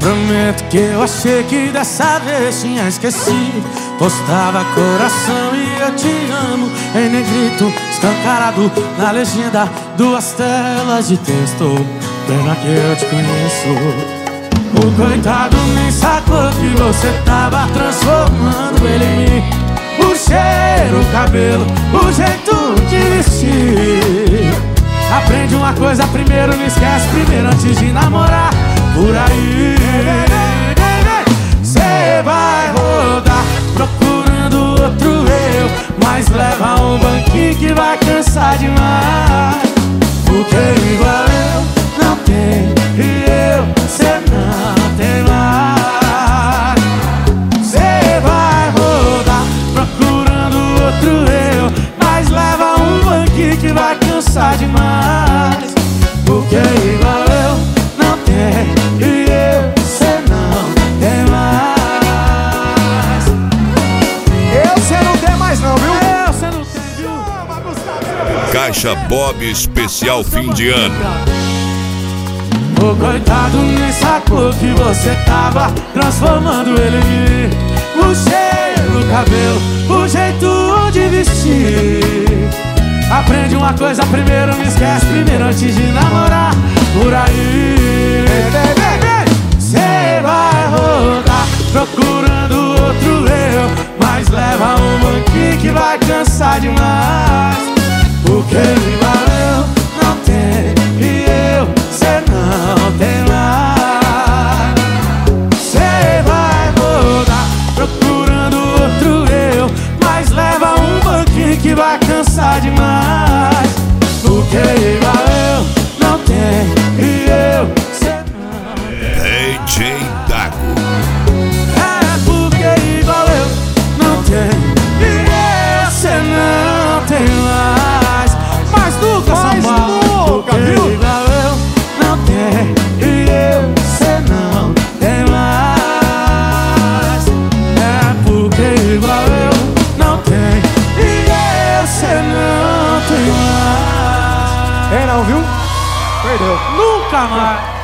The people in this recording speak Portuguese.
Prometo que eu achei que dessa vez tinha esquecido. Postava coração e eu te amo em negrito, escancarado na legenda, 2 telas de texto. Pena que eu te conheço. O coitado nem sacou que você tava transformando ele em mim. O cheiro, o cabelo, o jeito de vestir. Aprende uma coisa primeiro, não esquece primeiro antes de namorar. Por aí cê vai rodar procurando outro eu, mas leva um banquinho que vai cansar demais. Porque igual eu não tem e eu, cê não tem mais. Cê vai rodar procurando outro eu, mas leva um banquinho que vai cansar demais. Porque igual eu não tem e eu, cê não tem mais. Eu, cê não tem mais não, viu? Eu, cê não tem, viu? Caixa Bob especial fim de ano. O coitado nem sacou que você tava transformando ele em mim. O cheiro, o cabelo, o jeito de vestir. Aprende uma coisa primeiro, não esquece primeiro antes de namorar. Por aí cê vai rodar procurando outro eu, mas leva um banquinho que vai cansar demais. Porque igual eu não tem e eu, cê não tem mais. Cê vai rodar procurando outro eu, mas leva um banquinho que vai cansar demais. Porque igual eu não tem e eu, cê não tem. DJ Dago. É porque igual eu não tenho e eu, cê não tem mais. Mas nunca, Mas São Paulo. nunca, Porque viu? igual eu não tenho e eu, cê não tem mais. É porque igual eu não tenho e eu, cê não tem mais. É não, viu? Perdeu. Nunca mais.